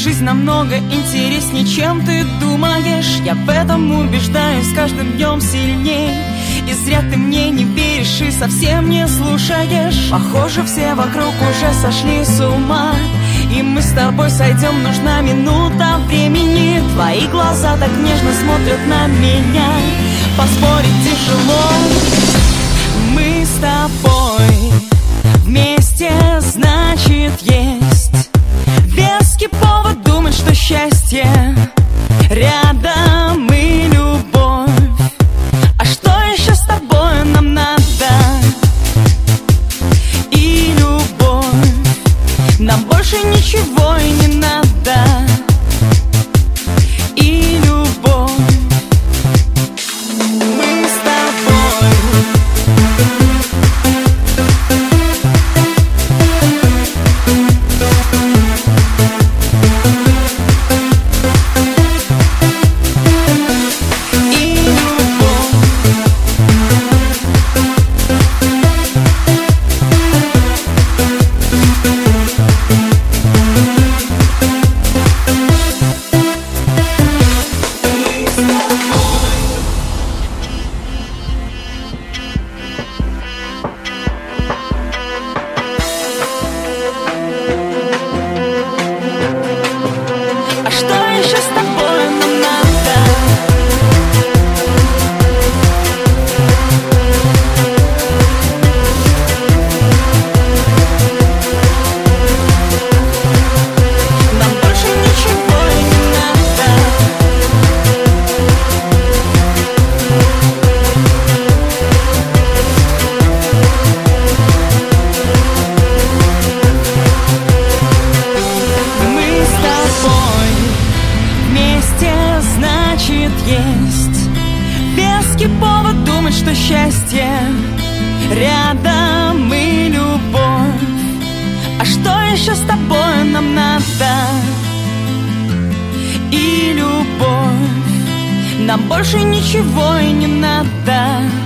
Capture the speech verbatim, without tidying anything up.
Жизнь намного интереснее, чем ты думаешь. Я в этом убеждаюсь с каждым днем сильней. И зря ты мне не веришь и совсем не слушаешь. Похоже, все вокруг уже сошли с ума, и мы с тобой сойдем, нужна минута времени. Твои глаза так нежно смотрят на меня, поспорить тяжело. Мы с тобой вместе, значит, есть веский повод думать, что счастье рядом и любовь. А что еще с тобой нам надо? И любовь. Нам больше ничего и не надо. И любовь. Мы с тобой. Есть веский повод думать, что счастье рядом и любовь. А что еще с тобой нам надо? И любовь. Нам больше ничего и не надо.